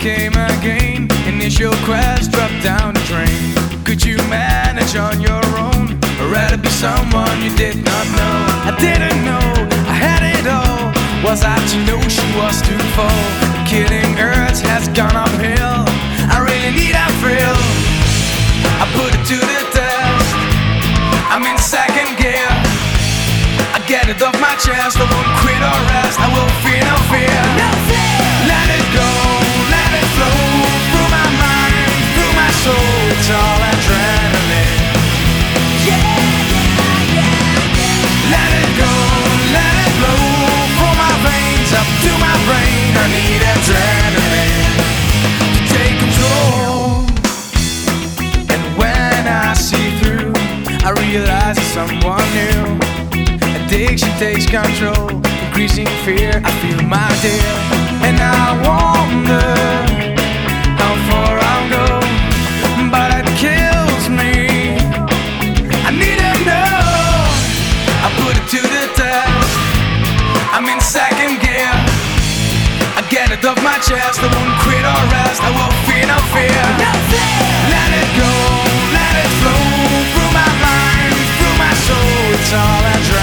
came again. Initial quest dropped down the drain. Could you manage on your own, or rather be someone you did not know? I didn't know I had it all. Was I to know she was to fall? Killing urge has gone uphill. I really need a thrill. I put it to the test. I'm in second gear. I get it off my chest. I won't quit or rest. I will fear no fear. No fear. Let it go, let it flow through my mind, through my soul. It's all adrenaline. Yeah, yeah, yeah, yeah. Let it go, let it flow through my veins up to my brain. I need adrenaline to take control. And when I see through, I realize it's someone new. Addiction takes control, increasing fear. I feel my dear, and I wonder how far I'll go, but it kills me. I need to know. I put it to the test. I'm in second gear. I get it off my chest. I won't quit or rest. I will fear no fear. No fear. Let it go, let it flow through my mind, through my soul. It's all I